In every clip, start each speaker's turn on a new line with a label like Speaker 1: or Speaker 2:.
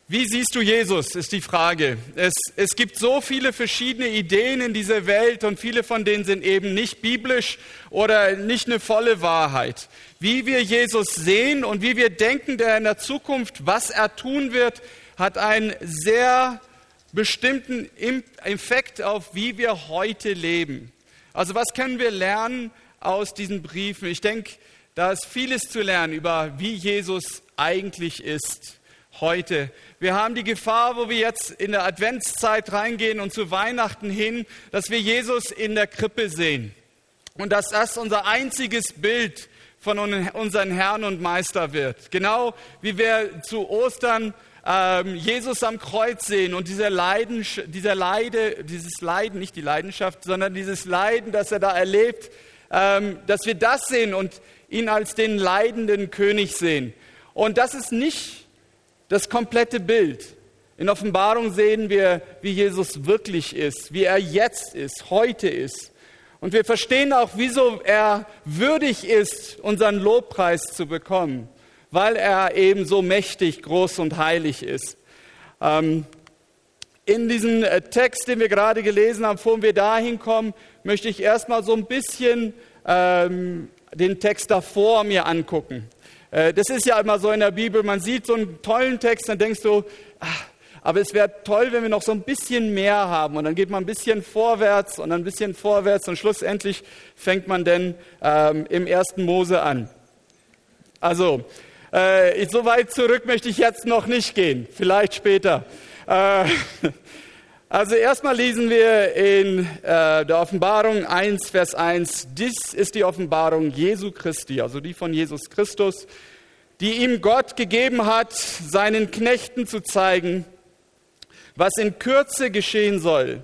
Speaker 1: Wie siehst du Jesus, ist die Frage. Es gibt so viele verschiedene Ideen in dieser Welt und viele von denen sind eben nicht biblisch oder nicht eine volle Wahrheit. Wie wir Jesus sehen und wie wir denken, der in der Zukunft, was er tun wird, hat einen sehr bestimmten Effekt auf, wie wir heute leben. Also was können wir lernen aus diesen Briefen? Ich denke, da ist vieles zu lernen über, wie Jesus eigentlich ist. Heute. Wir haben die Gefahr, wo wir jetzt in der Adventszeit reingehen und zu Weihnachten hin, dass wir Jesus in der Krippe sehen. Und dass das unser einziges Bild von unserem Herrn und Meister wird. Genau wie wir zu Ostern Jesus am Kreuz sehen und dieses Leiden, nicht die Leidenschaft, sondern dieses Leiden, das er da erlebt, dass wir das sehen und ihn als den leidenden König sehen. Und das ist nicht das komplette Bild. In Offenbarung sehen wir, wie Jesus wirklich ist, wie er jetzt ist, heute ist. Und wir verstehen auch, wieso er würdig ist, unseren Lobpreis zu bekommen, weil er eben so mächtig, groß und heilig ist. In diesem Text, den wir gerade gelesen haben, bevor wir dahin kommen, möchte ich erstmal so ein bisschen den Text davor mir angucken. Das ist ja immer so in der Bibel, man sieht so einen tollen Text, dann denkst du, aber es wäre toll, wenn wir noch so ein bisschen mehr haben. Und dann geht man ein bisschen vorwärts und dann ein bisschen vorwärts und schlussendlich fängt man dann im 1. Mose an. Also, so weit zurück möchte ich jetzt noch nicht gehen, vielleicht später. Also erstmal lesen wir in der Offenbarung 1, Vers 1. Dies ist die Offenbarung Jesu Christi, also die von Jesus Christus, die ihm Gott gegeben hat, seinen Knechten zu zeigen, was in Kürze geschehen soll.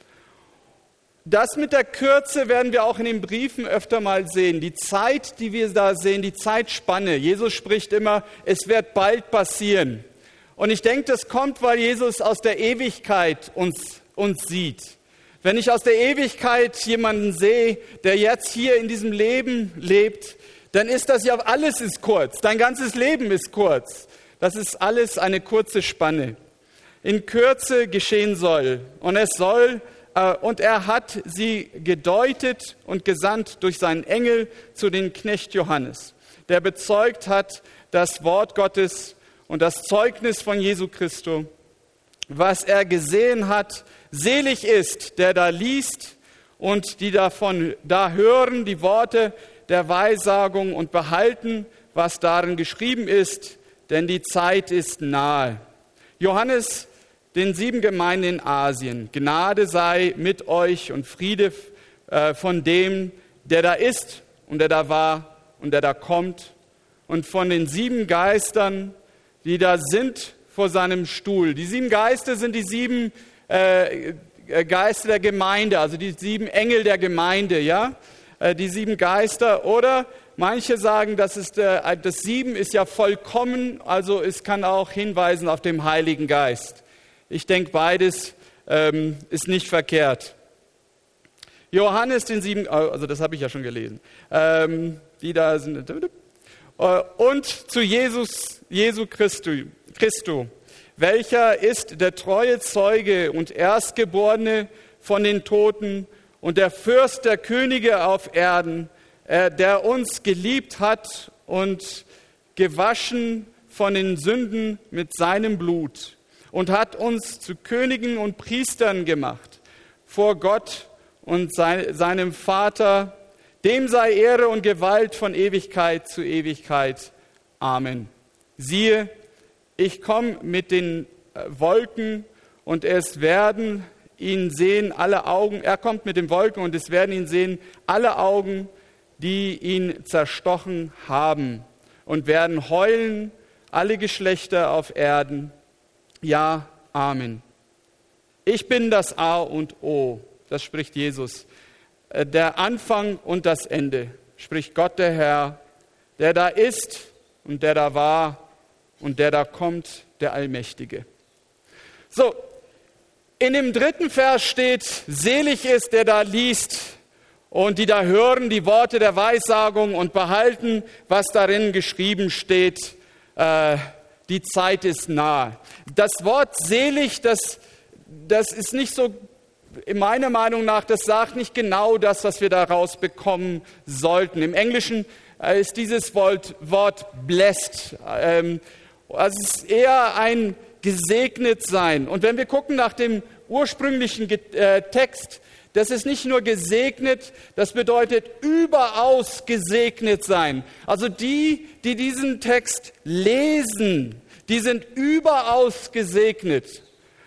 Speaker 1: Das mit der Kürze werden wir auch in den Briefen öfter mal sehen. Die Zeit, die wir da sehen, die Zeitspanne. Jesus spricht immer, es wird bald passieren. Und ich denke, das kommt, weil Jesus aus der Ewigkeit uns sieht. Wenn ich aus der Ewigkeit jemanden sehe, der jetzt hier in diesem Leben lebt, dann ist das ja, alles ist kurz. Dein ganzes Leben ist kurz. Das ist alles eine kurze Spanne. In Kürze geschehen soll. Und er hat sie gedeutet und gesandt durch seinen Engel zu den Knecht Johannes, der bezeugt hat das Wort Gottes und das Zeugnis von Jesu Christus, was er gesehen hat. Selig ist, der da liest und die da hören die Worte der Weissagung und behalten, was darin geschrieben ist, denn die Zeit ist nahe. Johannes, den 7 Gemeinden in Asien, Gnade sei mit euch und Friede von dem, der da ist und der da war und der da kommt und von den 7 Geistern, die da sind vor seinem Stuhl. Die 7 Geister sind die 7 Geister der Gemeinde, also die 7 Engel der Gemeinde, ja? Die 7 Geister. Oder manche sagen, das 7 ist ja vollkommen, also es kann auch hinweisen auf den Heiligen Geist. Ich denke, beides ist nicht verkehrt. Johannes den 7, also das habe ich ja schon gelesen. Die da sind. Und zu Jesu Christus, welcher ist der treue Zeuge und Erstgeborene von den Toten und der Fürst der Könige auf Erden, der uns geliebt hat und gewaschen von den Sünden mit seinem Blut und hat uns zu Königen und Priestern gemacht vor Gott und seinem Vater. Dem sei Ehre und Gewalt von Ewigkeit zu Ewigkeit. Amen. Siehe, ich komme mit den Wolken und es werden ihn sehen alle Augen. Er kommt mit den Wolken und es werden ihn sehen alle Augen, die ihn zerstochen haben und werden heulen alle Geschlechter auf Erden. Ja, Amen. Ich bin das A und O, das spricht Jesus. Der Anfang und das Ende, spricht Gott der Herr, der da ist und der da war und der da kommt, der Allmächtige. So, in dem 3. Vers steht, selig ist, der da liest und die da hören die Worte der Weissagung und behalten, was darin geschrieben steht, die Zeit ist nah. Das Wort selig, das ist nicht so, meiner Meinung nach, das sagt nicht genau das, was wir daraus bekommen sollten. Im Englischen ist dieses Wort blessed. Also es ist eher ein gesegnet sein. Und wenn wir gucken nach dem ursprünglichen Text, das ist nicht nur gesegnet, das bedeutet überaus gesegnet sein. Also die diesen Text lesen, die sind überaus gesegnet.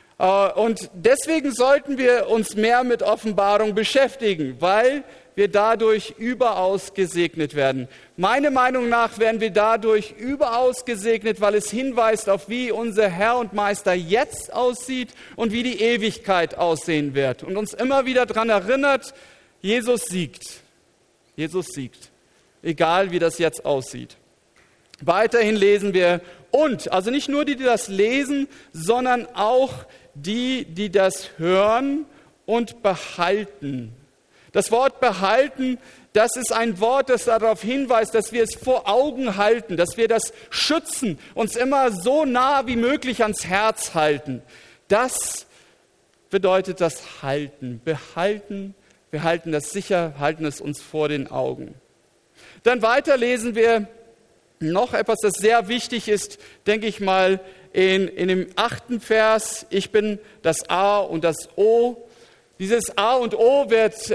Speaker 1: Und deswegen sollten wir uns mehr mit Offenbarung beschäftigen, weil wir dadurch überaus gesegnet werden. Meiner Meinung nach werden wir dadurch überaus gesegnet, weil es hinweist auf, wie unser Herr und Meister jetzt aussieht und wie die Ewigkeit aussehen wird. Und uns immer wieder daran erinnert, Jesus siegt. Jesus siegt. Egal, wie das jetzt aussieht. Weiterhin lesen wir also nicht nur die das lesen, sondern auch die das hören und behalten. Das Wort behalten, das ist ein Wort, das darauf hinweist, dass wir es vor Augen halten, dass wir das schützen, uns immer so nah wie möglich ans Herz halten. Das bedeutet das Halten. Behalten, wir halten das sicher, halten es uns vor den Augen. Dann weiter lesen wir noch etwas, das sehr wichtig ist, denke ich mal, in dem 8. Vers. Ich bin das A und das O. Dieses A und O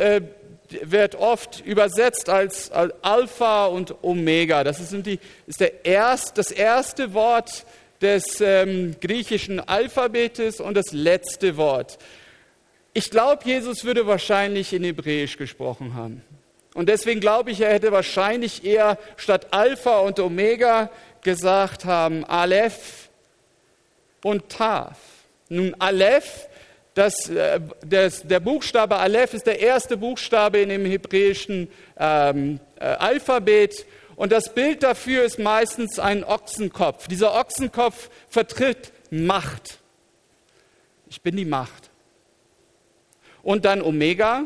Speaker 1: wird oft übersetzt als Alpha und Omega. Das ist das erste Wort des griechischen Alphabetes und das letzte Wort. Ich glaube, Jesus würde wahrscheinlich in Hebräisch gesprochen haben. Und deswegen glaube ich, er hätte wahrscheinlich eher statt Alpha und Omega gesagt haben, Aleph und Taf. Nun, Aleph, der Buchstabe Aleph ist der erste Buchstabe in dem hebräischen Alphabet. Und das Bild dafür ist meistens ein Ochsenkopf. Dieser Ochsenkopf vertritt Macht. Ich bin die Macht. Und dann Omega.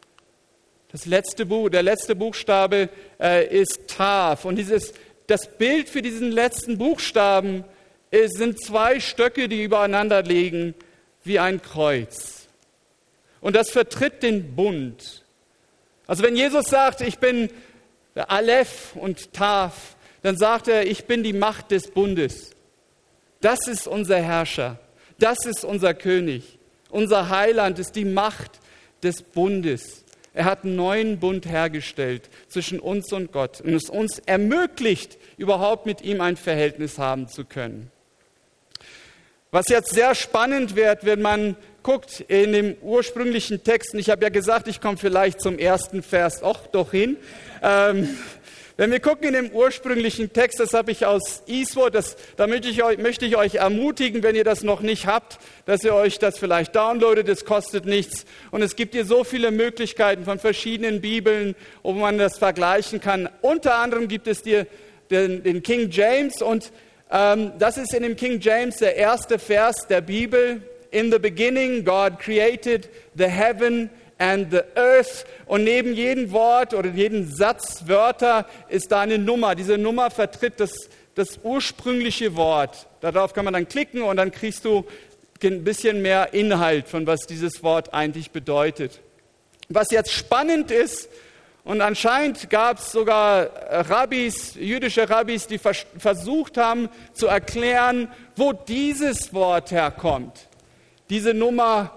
Speaker 1: Der letzte Buchstabe ist Taf. Und das Bild für diesen letzten Buchstaben sind zwei Stöcke, die übereinander liegen, wie ein Kreuz. Und das vertritt den Bund. Also wenn Jesus sagt, ich bin Aleph und Taf, dann sagt er, ich bin die Macht des Bundes. Das ist unser Herrscher. Das ist unser König. Unser Heiland ist die Macht des Bundes. Er hat einen neuen Bund hergestellt zwischen uns und Gott und es uns ermöglicht, überhaupt mit ihm ein Verhältnis haben zu können. Was jetzt sehr spannend wird, wenn man guckt in dem ursprünglichen Text, und ich habe ja gesagt, ich komme vielleicht zum ersten Vers auch doch hin. Wenn wir gucken in dem ursprünglichen Text, das habe ich aus Eastwood, da möchte ich euch ermutigen, wenn ihr das noch nicht habt, dass ihr euch das vielleicht downloadet, das kostet nichts. Und es gibt hier so viele Möglichkeiten von verschiedenen Bibeln, wo man das vergleichen kann. Unter anderem gibt es den King James und das ist in dem King James der erste Vers der Bibel. In the beginning God created the heaven and the earth. Und neben jedem Wort oder jedem Satz, Wörter, ist da eine Nummer. Diese Nummer vertritt das ursprüngliche Wort. Darauf kann man dann klicken und dann kriegst du ein bisschen mehr Inhalt von was dieses Wort eigentlich bedeutet. Was jetzt spannend ist, und anscheinend gab es sogar jüdische Rabbis, die versucht haben zu erklären, wo dieses Wort herkommt. Diese Nummer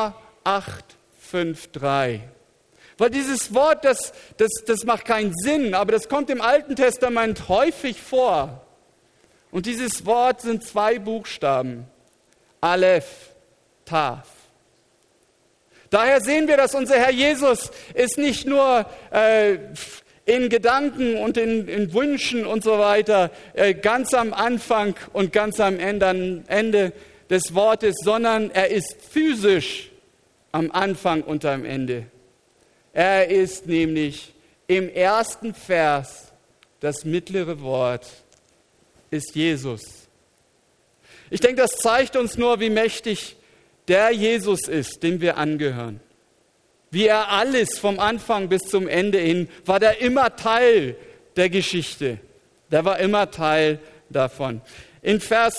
Speaker 1: H853. Weil dieses Wort, das macht keinen Sinn, aber das kommt im Alten Testament häufig vor. Und dieses Wort sind 2 Buchstaben. Aleph, Taf. Daher sehen wir, dass unser Herr Jesus ist nicht nur in Gedanken und in Wünschen und so weiter ganz am Anfang und ganz am Ende des Wortes, sondern er ist physisch am Anfang und am Ende. Er ist nämlich im ersten Vers, das mittlere Wort ist Jesus. Ich denke, das zeigt uns nur, wie mächtig der Jesus ist, dem wir angehören. Wie er alles vom Anfang bis zum Ende hin, war der immer Teil der Geschichte. Der war immer Teil davon. In Vers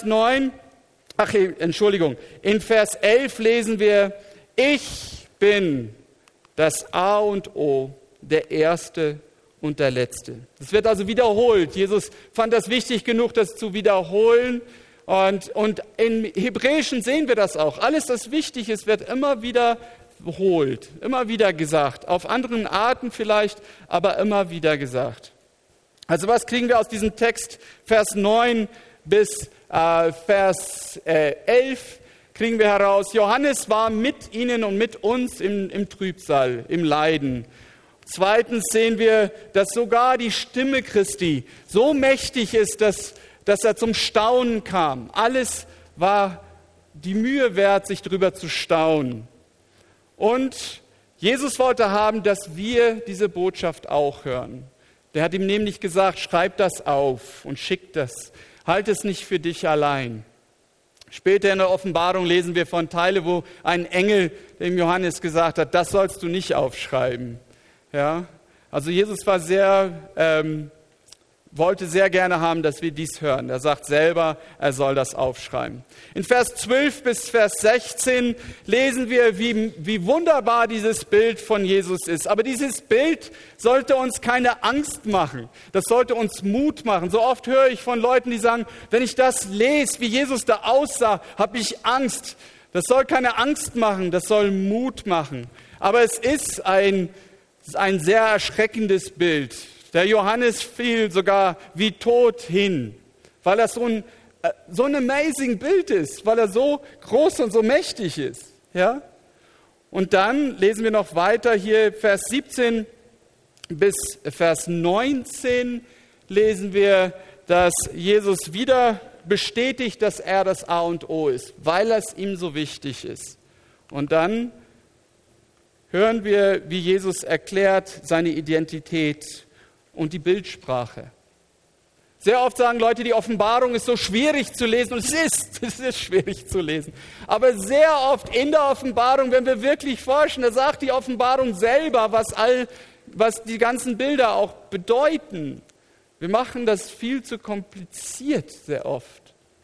Speaker 1: 11 lesen wir, ich bin das A und O, der Erste und der Letzte. Das wird also wiederholt. Jesus fand das wichtig genug, das zu wiederholen. Und im Hebräischen sehen wir das auch. Alles, was wichtig ist, wird immer wiederholt, immer wieder gesagt. Auf anderen Arten vielleicht, aber immer wieder gesagt. Also was kriegen wir aus diesem Text, Vers 9 bis Vers 11, kriegen wir heraus, Johannes war mit ihnen und mit uns im Trübsal, im Leiden. Zweitens sehen wir, dass sogar die Stimme Christi so mächtig ist, dass er zum Staunen kam. Alles war die Mühe wert, sich darüber zu staunen. Und Jesus wollte haben, dass wir diese Botschaft auch hören. Der hat ihm nämlich gesagt, schreib das auf und schick das. Halt es nicht für dich allein. Später in der Offenbarung lesen wir von Teilen, wo ein Engel dem Johannes gesagt hat, das sollst du nicht aufschreiben. Ja? Also Jesus war wollte sehr gerne haben, dass wir dies hören. Er sagt selber, er soll das aufschreiben. In Vers 12 bis Vers 16 lesen wir, wie wunderbar dieses Bild von Jesus ist. Aber dieses Bild sollte uns keine Angst machen. Das sollte uns Mut machen. So oft höre ich von Leuten, die sagen, wenn ich das lese, wie Jesus da aussah, habe ich Angst. Das soll keine Angst machen, das soll Mut machen. Aber es ist ein sehr erschreckendes Bild. Der Johannes fiel sogar wie tot hin, weil er so ein amazing Bild ist, weil er so groß und so mächtig ist. Ja? Und dann lesen wir noch weiter hier, Vers 17 bis Vers 19 lesen wir, dass Jesus wieder bestätigt, dass er das A und O ist, weil es ihm so wichtig ist. Und dann hören wir, wie Jesus erklärt seine Identität und die Bildsprache. Sehr oft sagen Leute, die Offenbarung ist so schwierig zu lesen. Und es ist schwierig zu lesen. Aber sehr oft in der Offenbarung, wenn wir wirklich forschen, da sagt die Offenbarung selber, was die ganzen Bilder auch bedeuten. Wir machen das viel zu kompliziert sehr oft.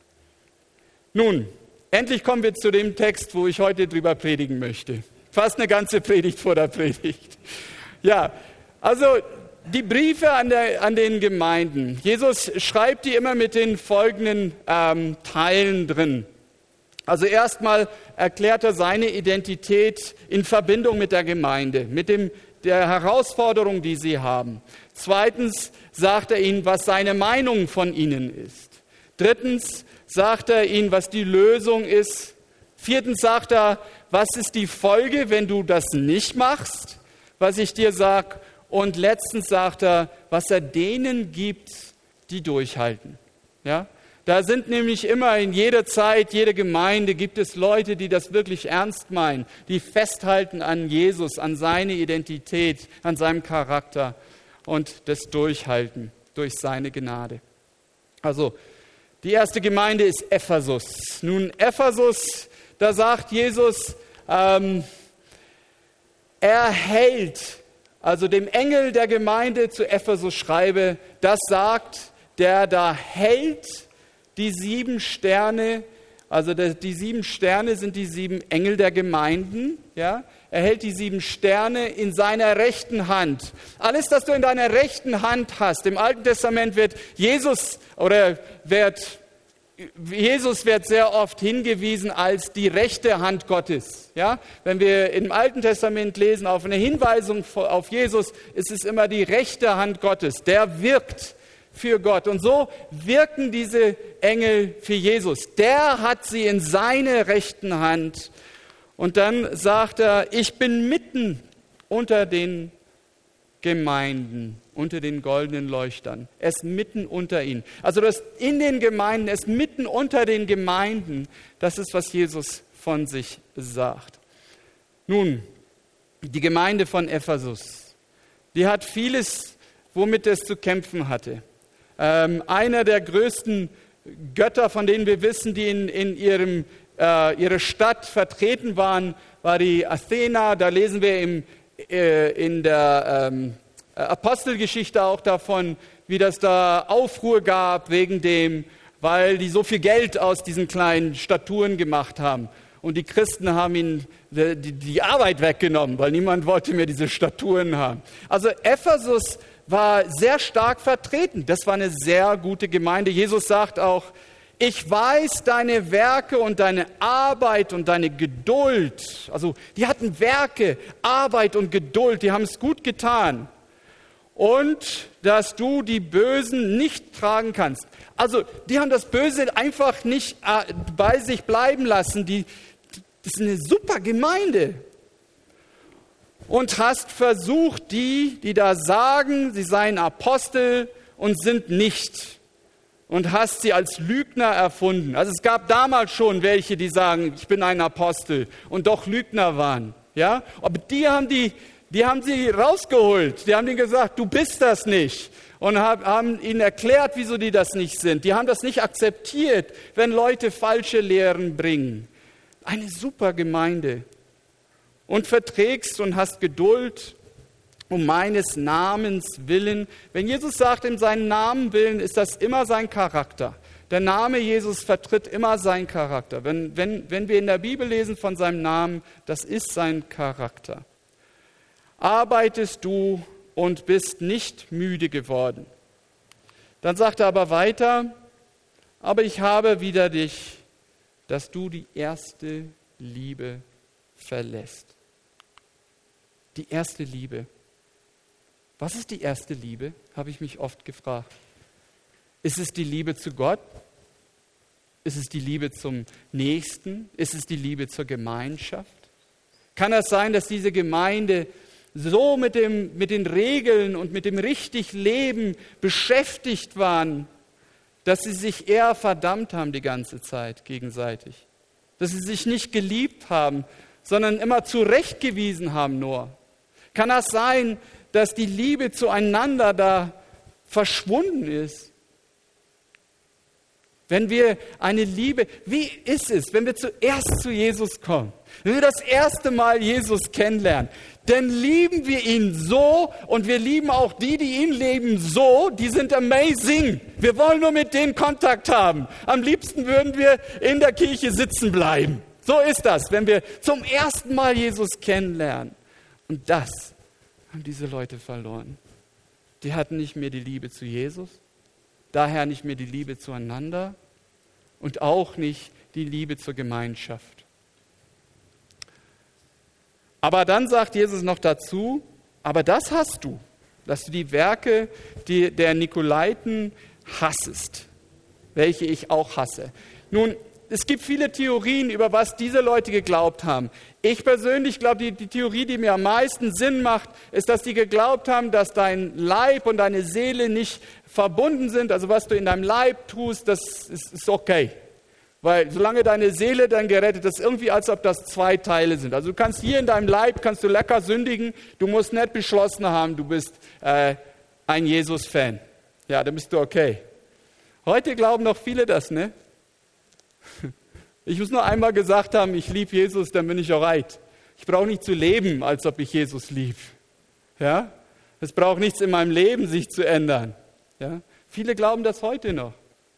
Speaker 1: Nun, endlich kommen wir zu dem Text, wo ich heute drüber predigen möchte. Fast eine ganze Predigt vor der Predigt. Ja, also die Briefe an den Gemeinden. Jesus schreibt die immer mit den folgenden Teilen drin. Also erstmal erklärt er seine Identität in Verbindung mit der Gemeinde, mit der Herausforderung, die sie haben. Zweitens sagt er ihnen, was seine Meinung von ihnen ist. Drittens sagt er ihnen, was die Lösung ist. Viertens sagt er, was ist die Folge, wenn du das nicht machst, was ich dir sage. Und letztens sagt er, was er denen gibt, die durchhalten. Ja? Da sind nämlich immer in jeder Zeit, jede Gemeinde gibt es Leute, die das wirklich ernst meinen, die festhalten an Jesus, an seine Identität, an seinem Charakter und das Durchhalten durch seine Gnade. Also die erste Gemeinde ist Ephesus. Nun Ephesus, da sagt Jesus, er hält, also dem Engel der Gemeinde zu Ephesus schreibe, das sagt, der da hält die 7 Sterne, also die 7 Sterne sind die 7 Engel der Gemeinden, ja? Er hält die 7 Sterne in seiner rechten Hand. Alles, das du in deiner rechten Hand hast, im Alten Testament wird Jesus wird sehr oft hingewiesen als die rechte Hand Gottes. Ja? Wenn wir im Alten Testament lesen, auf eine Hinweisung auf Jesus, ist es immer die rechte Hand Gottes. Der wirkt für Gott. Und so wirken diese Engel für Jesus. Der hat sie in seiner rechten Hand. Und dann sagt er, ich bin mitten unter den Gemeinden, unter den goldenen Leuchtern. Er ist mitten unter ihnen. Also das in den Gemeinden, er ist mitten unter den Gemeinden. Das ist, was Jesus von sich sagt. Nun, die Gemeinde von Ephesus, die hat vieles, womit es zu kämpfen hatte. Einer der größten Götter, von denen wir wissen, die in ihrer Stadt vertreten waren, war die Athena. Da lesen wir in der Apostelgeschichte auch davon, wie das da Aufruhr gab wegen dem weil die so viel Geld aus diesen kleinen Statuen gemacht haben. Und die Christen haben ihnen die Arbeit weggenommen, weil niemand wollte mehr diese Statuen haben. Also Ephesus war sehr stark vertreten. Das war eine sehr gute Gemeinde. Jesus sagt auch, ich weiß deine Werke und deine Arbeit und deine Geduld. Also die hatten Werke, Arbeit und Geduld, die haben es gut getan. Und dass du die Bösen nicht tragen kannst. Also die haben das Böse einfach nicht bei sich bleiben lassen. Das ist eine super Gemeinde. Und hast versucht, die da sagen, sie seien Apostel und sind nicht. Und hast sie als Lügner erfunden. Also es gab damals schon welche, die sagen, ich bin ein Apostel und doch Lügner waren. Ja? Aber die haben sie rausgeholt. Die haben ihnen gesagt, du bist das nicht. Und haben ihnen erklärt, wieso die das nicht sind. Die haben das nicht akzeptiert, wenn Leute falsche Lehren bringen. Eine super Gemeinde. Und verträgst und hast Geduld um meines Namens willen. Wenn Jesus sagt, in seinen Namen willen, ist das immer sein Charakter. Der Name Jesus vertritt immer seinen Charakter. Wenn wir in der Bibel lesen von seinem Namen, das ist sein Charakter. Arbeitest du und bist nicht müde geworden. Dann sagt er aber weiter, aber ich habe wider dich, dass du die erste Liebe verlässt. Die erste Liebe. Was ist die erste Liebe? Habe ich mich oft gefragt. Ist es die Liebe zu Gott? Ist es die Liebe zum Nächsten? Ist es die Liebe zur Gemeinschaft? Kann es sein, dass diese Gemeinde so mit den Regeln und mit dem richtig Leben beschäftigt waren, dass sie sich eher verdammt haben die ganze Zeit gegenseitig? Dass sie sich nicht geliebt haben, sondern immer zurechtgewiesen haben nur? Kann das sein, dass die Liebe zueinander da verschwunden ist? Wenn wir eine Liebe, wie ist es, wenn wir zuerst zu Jesus kommen, wenn wir das erste Mal Jesus kennenlernen, dann lieben wir ihn so und wir lieben auch die ihn lieben so, die sind amazing. Wir wollen nur mit denen Kontakt haben. Am liebsten würden wir in der Kirche sitzen bleiben. So ist das, wenn wir zum ersten Mal Jesus kennenlernen. Und das haben diese Leute verloren. Die hatten nicht mehr die Liebe zu Jesus, daher nicht mehr die Liebe zueinander und auch nicht die Liebe zur Gemeinschaft. Aber dann sagt Jesus noch dazu, aber das hast du, dass du die Werke der Nikolaiten hassest, welche ich auch hasse. Nun, es gibt viele Theorien, über was diese Leute geglaubt haben. Ich persönlich glaube, die Theorie, die mir am meisten Sinn macht, ist, dass die geglaubt haben, dass dein Leib und deine Seele nicht verbunden sind. Also was du in deinem Leib tust, das ist okay. Weil solange deine Seele dann gerettet ist, irgendwie als ob das zwei Teile sind. Also du kannst hier in deinem Leib, kannst du lecker sündigen, du musst nicht beschlossen haben, du bist ein Jesus-Fan. Ja, dann bist du okay. Heute glauben noch viele das, ne? Ich muss nur einmal gesagt haben, ich liebe Jesus, dann bin ich alright. Ich brauche nicht zu leben, als ob ich Jesus liebe. Ja? Es braucht nichts in meinem Leben, sich zu ändern. Ja? Viele glauben das heute noch.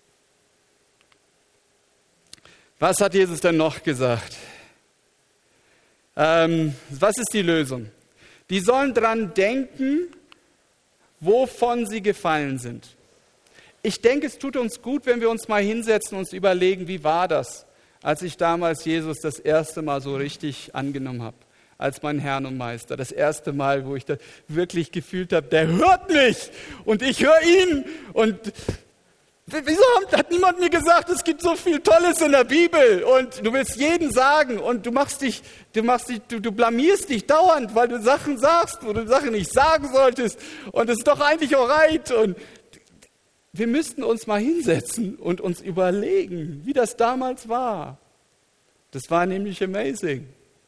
Speaker 1: Was hat Jesus denn noch gesagt? Was ist die Lösung? Die sollen dran denken, wovon sie gefallen sind. Ich denke, es tut uns gut, wenn wir uns mal hinsetzen und uns überlegen, wie war das, als ich damals Jesus das erste Mal so richtig angenommen habe, als mein Herrn und Meister. Das erste Mal, wo ich da wirklich gefühlt habe, der hört mich und ich höre ihn. Und wieso hat niemand mir gesagt, es gibt so viel Tolles in der Bibel und du willst jeden sagen und du blamierst dich dauernd, weil du Sachen sagst, wo du Sachen nicht sagen solltest und es ist doch eigentlich alright. Und wir müssten uns mal hinsetzen und uns überlegen, wie das damals war. Das war nämlich amazing.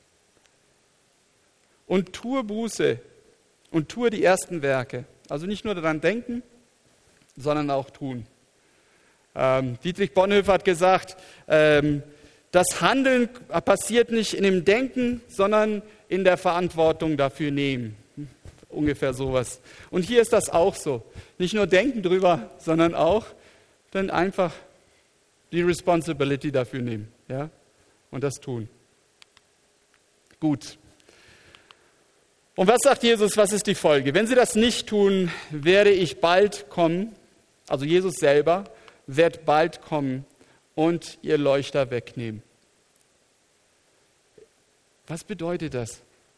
Speaker 1: Und tue Buße und tue die ersten Werke. Also nicht nur daran denken, sondern auch tun. Dietrich Bonhoeffer hat gesagt, das Handeln passiert nicht in dem Denken, sondern in der Verantwortung dafür nehmen. Ungefähr sowas. Und hier ist das auch so. Nicht nur denken drüber, sondern auch dann einfach die Responsibility dafür nehmen, ja, und das tun. Gut. Und was sagt Jesus, was ist die Folge? Wenn sie das nicht tun, werde ich bald kommen, also Jesus selber wird bald kommen und ihr Leuchter wegnehmen. Was bedeutet das?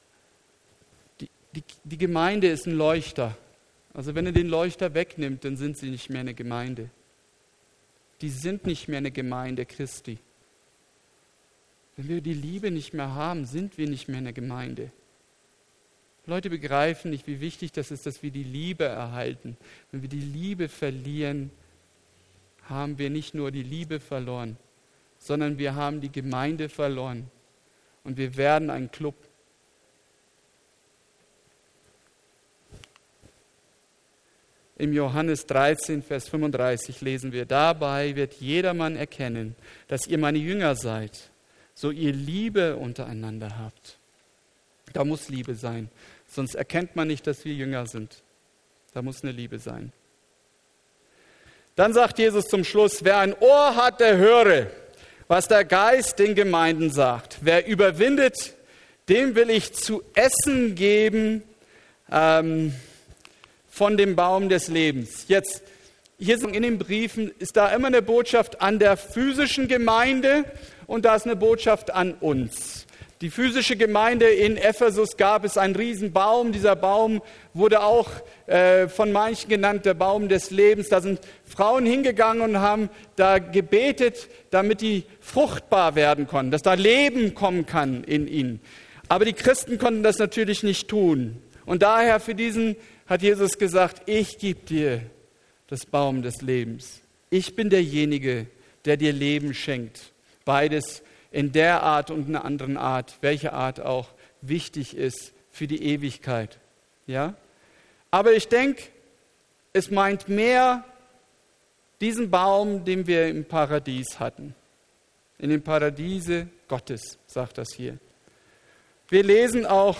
Speaker 1: Die Gemeinde ist ein Leuchter. Also wenn er den Leuchter wegnimmt, dann sind sie nicht mehr eine Gemeinde. Die sind nicht mehr eine Gemeinde Christi. Wenn wir die Liebe nicht mehr haben, sind wir nicht mehr eine Gemeinde. Leute begreifen nicht, wie wichtig das ist, dass wir die Liebe erhalten. Wenn wir die Liebe verlieren, haben wir nicht nur die Liebe verloren, sondern wir haben die Gemeinde verloren. Und wir werden ein Club. Im Johannes 13, Vers 35 lesen wir, dabei wird jedermann erkennen, dass ihr meine Jünger seid, so ihr Liebe untereinander habt. Da muss Liebe sein, sonst erkennt man nicht, dass wir Jünger sind. Da muss eine Liebe sein. Dann sagt Jesus zum Schluss, wer ein Ohr hat, der höre, was der Geist den Gemeinden sagt. Wer überwindet, dem will ich zu essen geben, von dem Baum des Lebens. Jetzt, hier in den Briefen ist da immer eine Botschaft an der physischen Gemeinde und da ist eine Botschaft an uns. Die physische Gemeinde in Ephesus gab es einen riesen Baum. Dieser Baum wurde auch von manchen genannt, der Baum des Lebens. Da sind Frauen hingegangen und haben da gebetet, damit die fruchtbar werden konnten, dass da Leben kommen kann in ihnen. Aber die Christen konnten das natürlich nicht tun. Und daher für diesen hat Jesus gesagt, ich gebe dir das Baum des Lebens. Ich bin derjenige, der dir Leben schenkt. Beides in der Art und einer anderen Art, welche Art auch wichtig ist für die Ewigkeit. Ja? Aber ich denke, es meint mehr diesen Baum, den wir im Paradies hatten. In dem Paradiese Gottes, sagt das hier. Wir lesen auch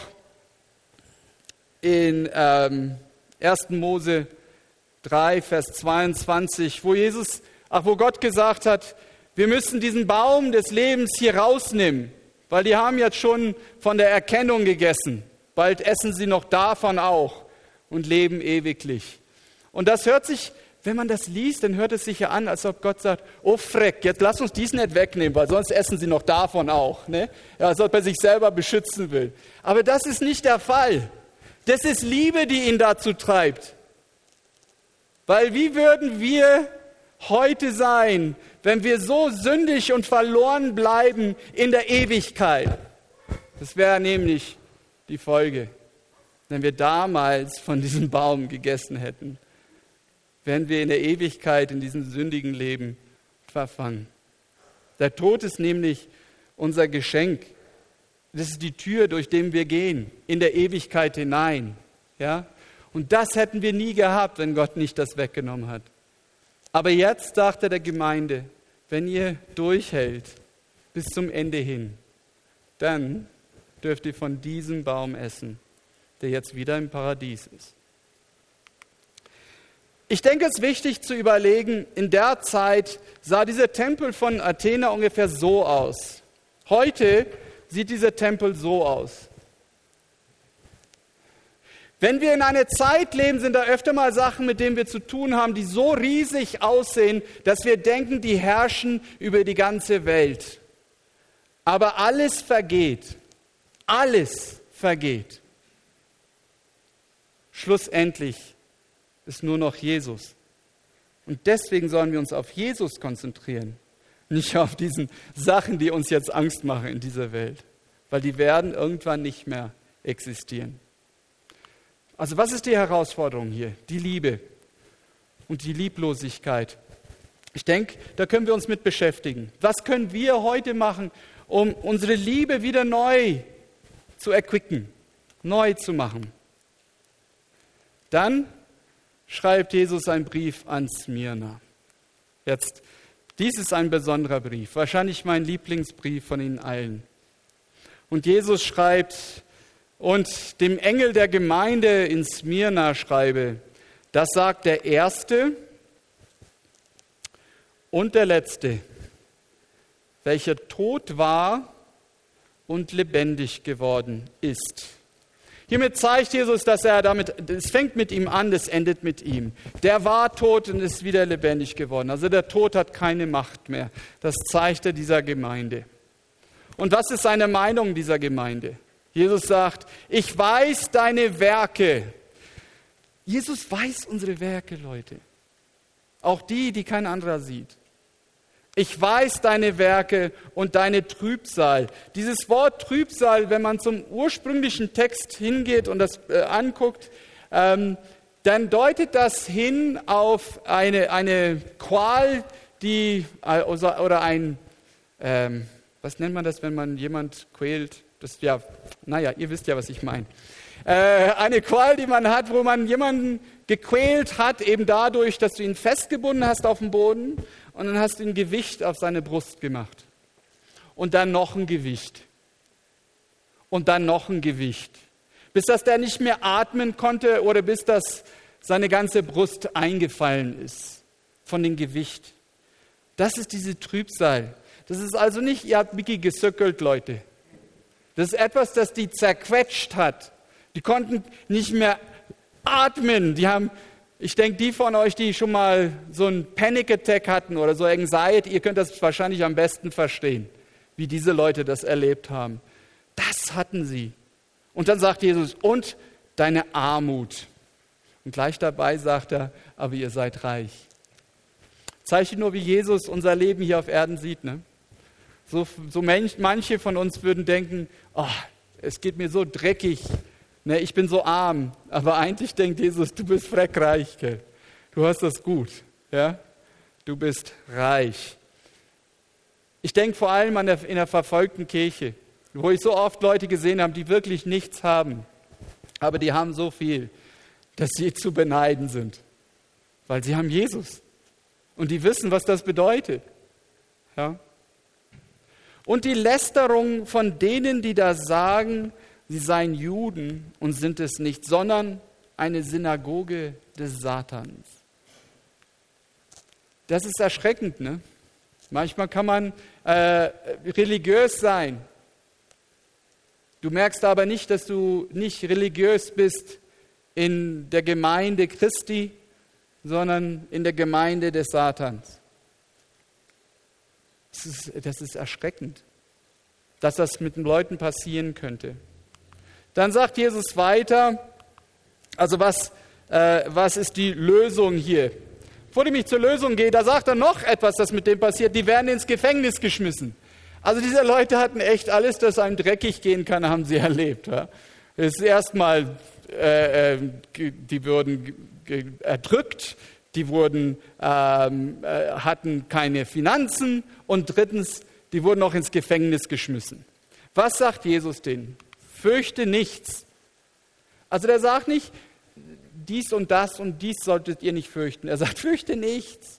Speaker 1: in 1. Mose 3, Vers 22, wo Gott gesagt hat, wir müssen diesen Baum des Lebens hier rausnehmen, weil die haben jetzt schon von der Erkennung gegessen. Bald essen sie noch davon auch und leben ewiglich. Und das hört sich, wenn man das liest, dann hört es sich ja an, als ob Gott sagt, oh Freck, jetzt lass uns dies nicht wegnehmen, weil sonst essen sie noch davon auch. Ne? Ja, als ob er sich selber beschützen will. Aber das ist nicht der Fall. Das ist Liebe, die ihn dazu treibt. Weil wie würden wir heute sein, wenn wir so sündig und verloren bleiben in der Ewigkeit? Das wäre nämlich die Folge. Wenn wir damals von diesem Baum gegessen hätten, wären wir in der Ewigkeit in diesem sündigen Leben verfangen. Der Tod ist nämlich unser Geschenk. Das ist die Tür, durch die wir gehen, in der Ewigkeit hinein. Ja? Und das hätten wir nie gehabt, wenn Gott nicht das weggenommen hat. Aber jetzt sagt er der Gemeinde, wenn ihr durchhält bis zum Ende hin, dann dürft ihr von diesem Baum essen, der jetzt wieder im Paradies ist. Ich denke, es ist wichtig zu überlegen, in der Zeit sah dieser Tempel von Athena ungefähr so aus. Heute sieht dieser Tempel so aus. Wenn wir in einer Zeit leben, sind da öfter mal Sachen, mit denen wir zu tun haben, die so riesig aussehen, dass wir denken, die herrschen über die ganze Welt. Aber alles vergeht. Alles vergeht. Schlussendlich ist nur noch Jesus. Und deswegen sollen wir uns auf Jesus konzentrieren. Nicht auf diesen Sachen, die uns jetzt Angst machen in dieser Welt. Weil die werden irgendwann nicht mehr existieren. Also was ist die Herausforderung hier? Die Liebe und die Lieblosigkeit. Ich denke, da können wir uns mit beschäftigen. Was können wir heute machen, um unsere Liebe wieder neu zu erquicken, neu zu machen? Dann schreibt Jesus einen Brief an Smyrna. Jetzt, dies ist ein besonderer Brief, wahrscheinlich mein Lieblingsbrief von Ihnen allen. Und Jesus schreibt, und dem Engel der Gemeinde in Smyrna schreibe, das sagt der Erste und der Letzte, welcher tot war und lebendig geworden ist. Hiermit zeigt Jesus, dass es fängt mit ihm an, es endet mit ihm. Der war tot und ist wieder lebendig geworden. Also der Tod hat keine Macht mehr. Das zeigt er dieser Gemeinde. Und was ist seine Meinung dieser Gemeinde? Jesus sagt, ich weiß deine Werke. Jesus weiß unsere Werke, Leute. Auch die kein anderer sieht. Ich weiß deine Werke und deine Trübsal. Dieses Wort Trübsal, wenn man zum ursprünglichen Text hingeht und das anguckt, dann deutet das hin auf eine Qual, oder ein, was nennt man das, wenn man jemand quält? Ihr wisst ja, was ich meine. Eine Qual, die man hat, wo man jemanden gequält hat, eben dadurch, dass du ihn festgebunden hast auf dem Boden und dann hast du ein Gewicht auf seine Brust gemacht. Und dann noch ein Gewicht. Und dann noch ein Gewicht. Bis dass der nicht mehr atmen konnte oder bis dass seine ganze Brust eingefallen ist von dem Gewicht. Das ist diese Trübsal. Das ist also nicht, ihr habt Mickey gesückelt, Leute. Das ist etwas, das die zerquetscht hat. Die konnten nicht mehr atmen. Ich denke, die von euch, die schon mal so einen Panic Attack hatten oder so Anxiety, ihr könnt das wahrscheinlich am besten verstehen, wie diese Leute das erlebt haben. Das hatten sie. Und dann sagt Jesus, und deine Armut. Und gleich dabei sagt er, aber ihr seid reich. Zeigt nur, wie Jesus unser Leben hier auf Erden sieht, ne? So manche von uns würden denken, es geht mir so dreckig, ne, ich bin so arm. Aber eigentlich denkt Jesus, du bist freckreich, gell? Du hast das gut, ja? Du bist reich. Ich denke vor allem in der verfolgten Kirche, wo ich so oft Leute gesehen habe, die wirklich nichts haben. Aber die haben so viel, dass sie zu beneiden sind. Weil sie haben Jesus. Und die wissen, was das bedeutet. Ja? Und die Lästerung von denen, die da sagen, sie seien Juden und sind es nicht, sondern eine Synagoge des Satans. Das ist erschreckend, ne? Manchmal kann man religiös sein. Du merkst aber nicht, dass du nicht religiös bist in der Gemeinde Christi, sondern in der Gemeinde des Satans. Das ist erschreckend, dass das mit den Leuten passieren könnte. Dann sagt Jesus weiter, also was ist die Lösung hier? Bevor ich mich zur Lösung gehe, da sagt er noch etwas, das mit dem passiert. Die werden ins Gefängnis geschmissen. Also diese Leute hatten echt alles, das einem dreckig gehen kann, haben sie erlebt. Ja? Das ist erstmal, die wurden erdrückt, die hatten keine Finanzen und drittens, die wurden auch ins Gefängnis geschmissen. Was sagt Jesus denen? Fürchte nichts. Also der sagt nicht, dies und dies solltet ihr nicht fürchten. Er sagt, fürchte nichts,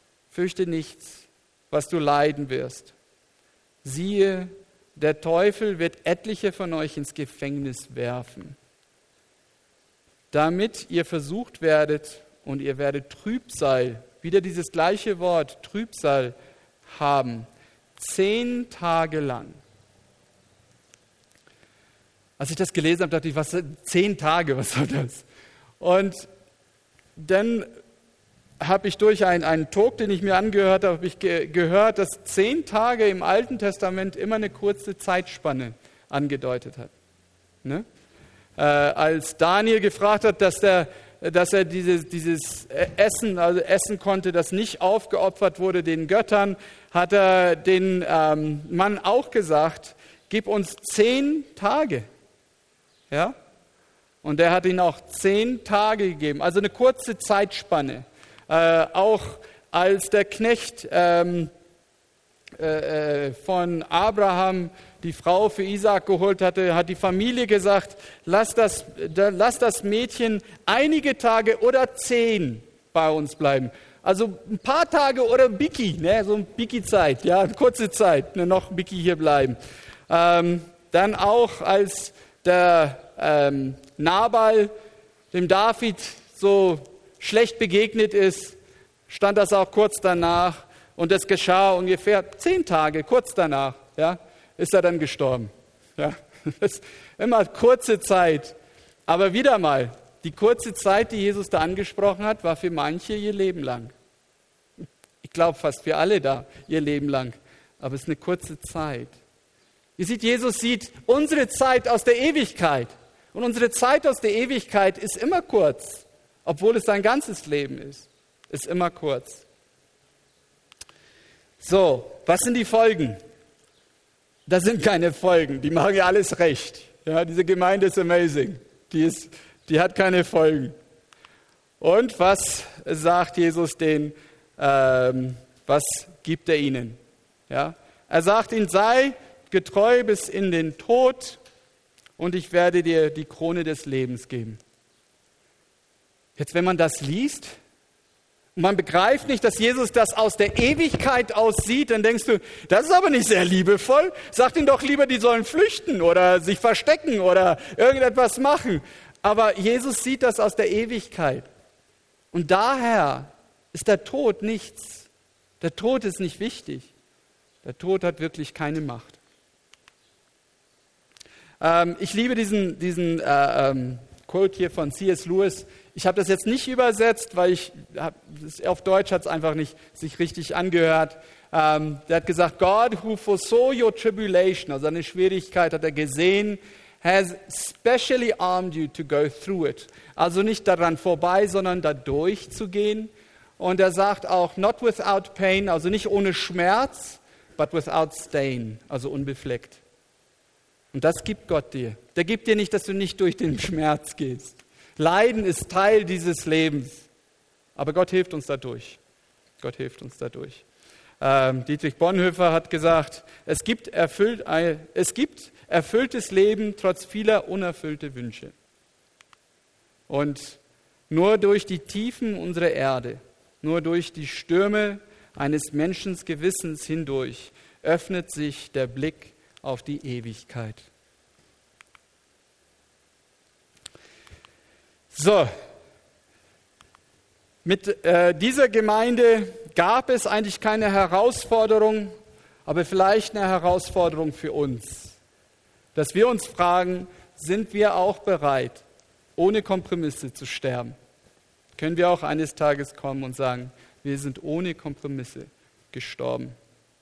Speaker 1: was du leiden wirst. Siehe, der Teufel wird etliche von euch ins Gefängnis werfen, damit ihr versucht werdet und ihr werdet Trübsal, wieder dieses gleiche Wort, Trübsal haben, 10 Tage lang. Als ich das gelesen habe, dachte ich, 10 Tage, was soll das? Und dann habe ich durch einen Talk, den ich mir angehört habe, gehört, dass 10 Tage im Alten Testament immer eine kurze Zeitspanne angedeutet hat. Ne? Als Daniel gefragt hat, dass er dieses Essen, also essen konnte, das nicht aufgeopfert wurde den Göttern, hat er den Mann auch gesagt, gib uns 10 Tage. Ja? Und er hat ihnen auch 10 Tage gegeben, also eine kurze Zeitspanne. Auch als der Knecht von Abraham die Frau für Isaak geholt hatte, hat die Familie gesagt, lass das Mädchen einige Tage oder 10 bei uns bleiben. Also ein paar Tage oder Biki, ne, so eine Biki-Zeit, ja, eine kurze Zeit, ne, noch Biki hier bleiben. Dann auch als der Nabal dem David so schlecht begegnet ist, stand das auch kurz danach Und das geschah ungefähr 10 Tage, kurz danach, ja, ist er dann gestorben. Ja, das ist immer kurze Zeit. Aber wieder mal, die kurze Zeit, die Jesus da angesprochen hat, war für manche ihr Leben lang. Ich glaube fast für alle da ihr Leben lang. Aber es ist eine kurze Zeit. Ihr seht, Jesus sieht unsere Zeit aus der Ewigkeit. Und unsere Zeit aus der Ewigkeit ist immer kurz, obwohl es sein ganzes Leben ist. Ist immer kurz. So, was sind die Folgen? Das sind keine Folgen, die machen ja alles recht. Ja, diese Gemeinde ist amazing. Die hat keine Folgen. Und was sagt Jesus denen? Was gibt er ihnen? Ja, er sagt ihnen, sei getreu bis in den Tod und ich werde dir die Krone des Lebens geben. Jetzt, wenn man das liest und man begreift nicht, dass Jesus das aus der Ewigkeit aussieht, dann denkst du, das ist aber nicht sehr liebevoll. Sag ihnen doch lieber, die sollen flüchten oder sich verstecken oder irgendetwas machen. Aber Jesus sieht das aus der Ewigkeit. Und daher ist der Tod nichts. Der Tod ist nicht wichtig. Der Tod hat wirklich keine Macht. Ich liebe diesen Quote hier von C.S. Lewis. Ich habe das jetzt nicht übersetzt, weil auf Deutsch hat es einfach nicht sich richtig angehört. Der hat gesagt, God who foresaw your tribulation, also eine Schwierigkeit hat er gesehen, has specially armed you to go through it. Also nicht daran vorbei, sondern dadurch zu gehen. Und er sagt auch, not without pain, also nicht ohne Schmerz, but without stain, also unbefleckt. Und das gibt Gott dir. Der gibt dir nicht, dass du nicht durch den Schmerz gehst. Leiden ist Teil dieses Lebens. Aber Gott hilft uns dadurch. Gott hilft uns dadurch. Dietrich Bonhoeffer hat gesagt, es gibt erfülltes Leben trotz vieler unerfüllter Wünsche. Und nur durch die Tiefen unserer Erde, nur durch die Stürme eines Menschen Gewissens hindurch öffnet sich der Blick auf die Ewigkeit. So, mit dieser Gemeinde gab es eigentlich keine Herausforderung, aber vielleicht eine Herausforderung für uns. Dass wir uns fragen, sind wir auch bereit, ohne Kompromisse zu sterben? Können wir auch eines Tages kommen und sagen, wir sind ohne Kompromisse gestorben?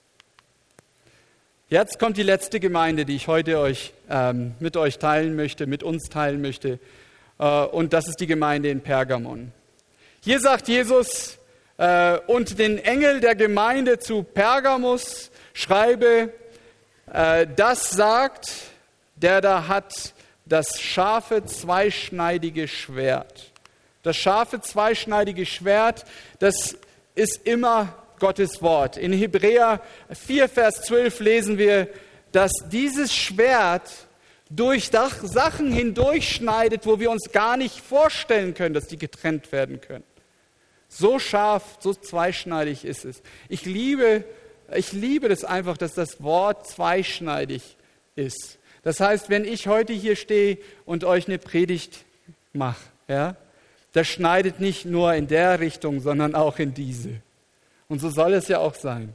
Speaker 1: Jetzt kommt die letzte Gemeinde, die ich heute mit euch teilen möchte, mit uns teilen möchte. Und das ist die Gemeinde in Pergamon. Hier sagt Jesus, und den Engel der Gemeinde zu Pergamus schreibe, das sagt, der da hat das scharfe, zweischneidige Schwert. Das scharfe, zweischneidige Schwert, das ist immer Gottes Wort. In Hebräer 4, Vers 12 lesen wir, dass dieses Schwert durch Sachen hindurchschneidet, wo wir uns gar nicht vorstellen können, dass die getrennt werden können. So scharf, so zweischneidig ist es. Ich liebe das einfach, dass das Wort zweischneidig ist. Das heißt, wenn ich heute hier stehe und euch eine Predigt mache, ja, das schneidet nicht nur in der Richtung, sondern auch in diese. Und so soll es ja auch sein.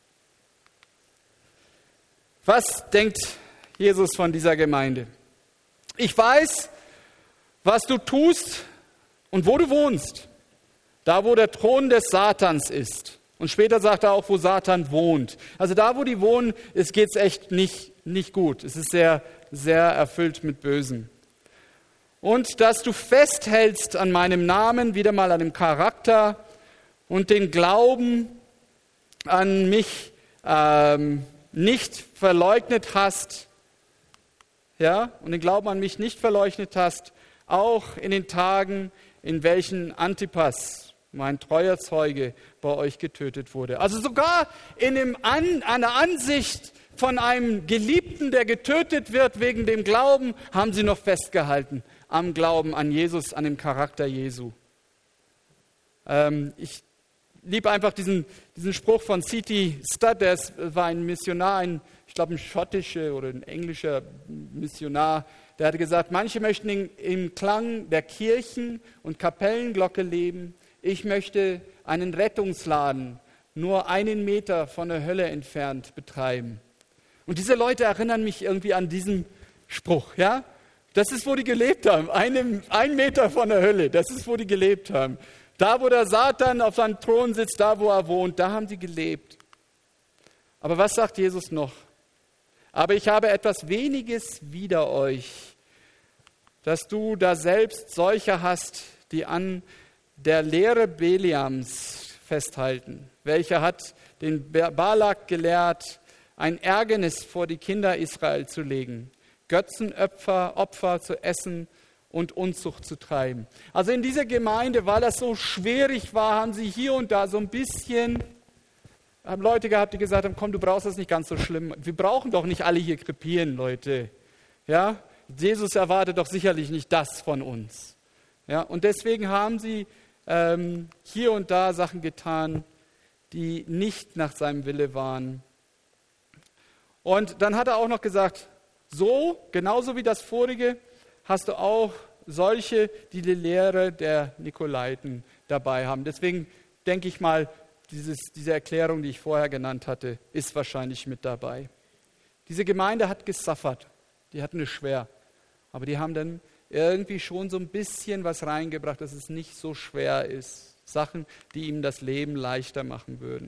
Speaker 1: Was denkt Jesus von dieser Gemeinde? Ich weiß, was du tust und wo du wohnst. Da, wo der Thron des Satans ist. Und später sagt er auch, wo Satan wohnt. Also da, wo die wohnen, geht es echt nicht gut. Es ist sehr, sehr erfüllt mit Bösen. Und dass du festhältst an meinem Namen, wieder mal an dem Charakter und den Glauben an mich nicht verleugnet hast. Ja, und den Glauben an mich nicht verleugnet hast, auch in den Tagen, in welchen Antipas, mein treuer Zeuge, bei euch getötet wurde. Also sogar in einer Ansicht von einem Geliebten, der getötet wird wegen dem Glauben, haben sie noch festgehalten am Glauben an Jesus, an dem Charakter Jesu. Ich liebe einfach diesen Spruch von C.T. Studd, der war ein Missionar, ich glaube ein schottischer oder ein englischer Missionar, der hatte gesagt, manche möchten im Klang der Kirchen und Kapellenglocke leben. Ich möchte einen Rettungsladen nur 1 Meter von der Hölle entfernt betreiben. Und diese Leute erinnern mich irgendwie an diesen Spruch, ja? Das ist, wo die gelebt haben. 1 Meter von der Hölle, das ist, wo die gelebt haben. Da, wo der Satan auf seinem Thron sitzt, da, wo er wohnt, da haben sie gelebt. Aber was sagt Jesus noch? Aber ich habe etwas Weniges wider euch, dass du da selbst solche hast, die an der Lehre Beliams festhalten. Welcher hat den Balak gelehrt, ein Ärgernis vor die Kinder Israel zu legen, Götzenopfer zu essen und Unzucht zu treiben. Also in dieser Gemeinde, weil das so schwierig war, haben sie hier und da so ein bisschen, haben Leute gehabt, die gesagt haben, komm, du brauchst das nicht ganz so schlimm. Wir brauchen doch nicht alle hier krepieren, Leute. Ja? Jesus erwartet doch sicherlich nicht das von uns. Ja? Und deswegen haben sie hier und da Sachen getan, die nicht nach seinem Wille waren. Und dann hat er auch noch gesagt, so, genauso wie das vorige, hast du auch solche, die die Lehre der Nikolaiten dabei haben. Deswegen denke ich mal, diese Erklärung, die ich vorher genannt hatte, ist wahrscheinlich mit dabei. Diese Gemeinde hat gesuffert, die hatten es schwer, aber die haben dann irgendwie schon so ein bisschen was reingebracht, dass es nicht so schwer ist. Sachen, die ihm das Leben leichter machen würden.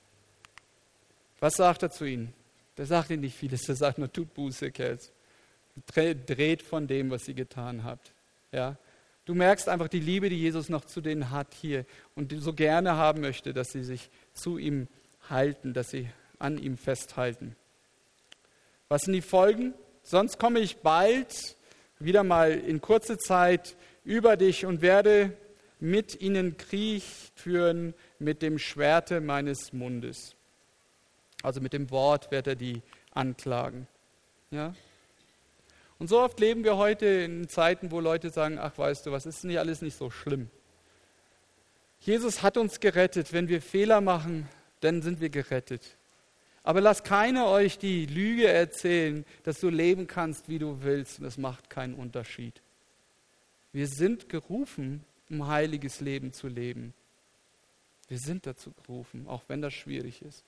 Speaker 1: Was sagt er zu ihnen? Der sagt ihnen nicht vieles, der sagt nur, tut Buße, Kerls. Dreht von dem, was ihr getan habt. Ja? Du merkst einfach die Liebe, die Jesus noch zu denen hat hier und so gerne haben möchte, dass sie sich zu ihm halten, dass sie an ihm festhalten. Was sind die Folgen? Sonst komme ich bald wieder mal in kurzer Zeit über dich und werde mit ihnen Krieg führen mit dem Schwerte meines Mundes. Also mit dem Wort wird er die anklagen. Ja? Und so oft leben wir heute in Zeiten, wo Leute sagen, ach weißt du, was ist nicht alles nicht so schlimm. Jesus hat uns gerettet. Wenn wir Fehler machen, dann sind wir gerettet. Aber lasst keiner euch die Lüge erzählen, dass du leben kannst, wie du willst. Und das macht keinen Unterschied. Wir sind gerufen, um heiliges Leben zu leben. Wir sind dazu gerufen, auch wenn das schwierig ist.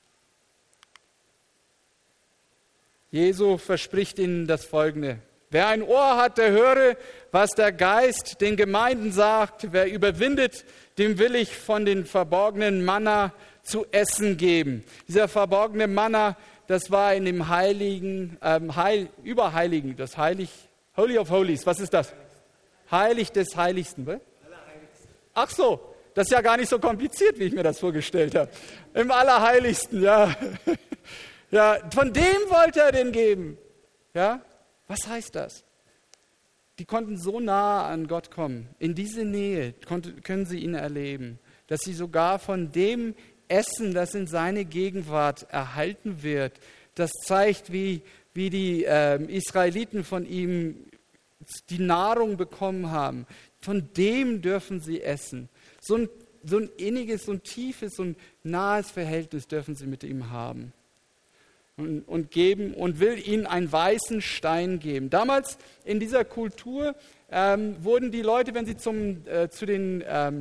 Speaker 1: Jesu verspricht ihnen das Folgende. Wer ein Ohr hat, der höre, was der Geist den Gemeinden sagt. Wer überwindet, dem will ich von den verborgenen Manna zu essen geben. Dieser verborgene Manna, das war in dem Heiligen, Überheiligen, das Holy of Holies. Was ist das? Heilig des Heiligsten. Was? Ach so, das ist ja gar nicht so kompliziert, wie ich mir das vorgestellt habe. Im Allerheiligsten, ja. Ja, von dem wollte er den geben. Ja, was heißt das? Die konnten so nah an Gott kommen. In diese Nähe können sie ihn erleben, dass sie sogar von dem Essen, das in seine Gegenwart erhalten wird, das zeigt, wie die Israeliten von ihm die Nahrung bekommen haben. Von dem dürfen sie essen. So ein inniges, so ein tiefes, so ein nahes Verhältnis dürfen sie mit ihm haben. Und geben und will ihnen einen weißen Stein geben. Damals in dieser Kultur wurden die Leute, wenn sie zu den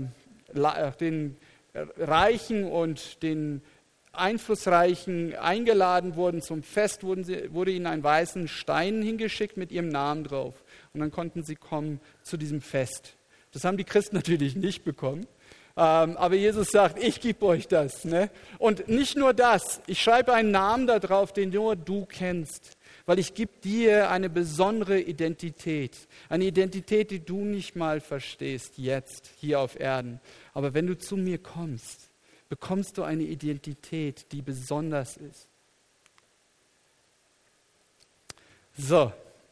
Speaker 1: Reichen und den Einflussreichen eingeladen wurden zum Fest, wurde ihnen ein weißen Stein hingeschickt mit ihrem Namen drauf. Und dann konnten sie kommen zu diesem Fest. Das haben die Christen natürlich nicht bekommen. Aber Jesus sagt, ich gebe euch das. Ne? Und nicht nur das, ich schreibe einen Namen da drauf, den nur du kennst. Weil ich gebe dir eine besondere Identität. Eine Identität, die du nicht mal verstehst jetzt, hier auf Erden. Aber wenn du zu mir kommst, bekommst du eine Identität, die besonders ist. So.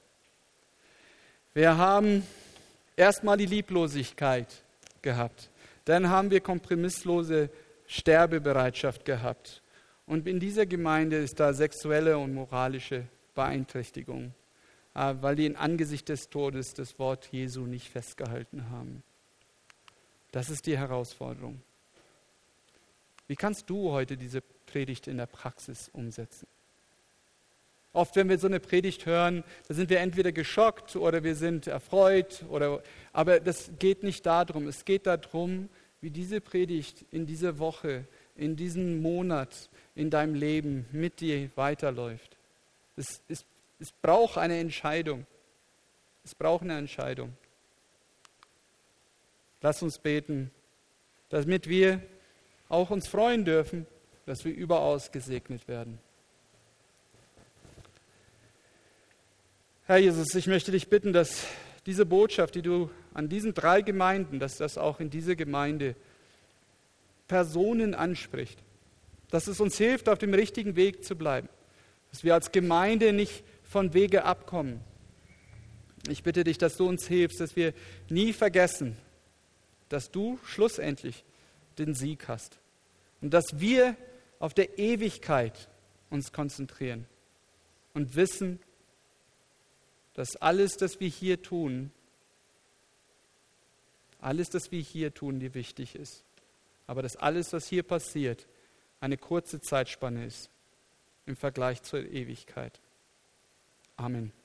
Speaker 1: Wir haben erstmal die Lieblosigkeit gehabt. Dann haben wir kompromisslose Sterbebereitschaft gehabt. Und in dieser Gemeinde ist da sexuelle und moralische Beeinträchtigung, weil die in Angesicht des Todes das Wort Jesu nicht festgehalten haben. Das ist die Herausforderung. Wie kannst du heute diese Predigt in der Praxis umsetzen? Oft, wenn wir so eine Predigt hören, da sind wir entweder geschockt oder wir sind erfreut. Aber das geht nicht darum. Es geht darum, wie diese Predigt in dieser Woche in diesem Monat in deinem Leben mit dir weiterläuft. Es braucht eine Entscheidung. Es braucht eine Entscheidung. Lass uns beten, damit wir auch uns freuen dürfen, dass wir überaus gesegnet werden. Herr Jesus, ich möchte dich bitten, dass diese Botschaft, die du an diesen 3 Gemeinden, dass das auch in diese Gemeinde Personen anspricht, dass es uns hilft, auf dem richtigen Weg zu bleiben, dass wir als Gemeinde nicht von Wege abkommen. Ich bitte dich, dass du uns hilfst, dass wir nie vergessen, dass du schlussendlich den Sieg hast und dass wir auf der Ewigkeit uns konzentrieren und wissen, dass alles, das wir hier tun, dir wichtig ist. Aber dass alles, was hier passiert, eine kurze Zeitspanne ist im Vergleich zur Ewigkeit. Amen.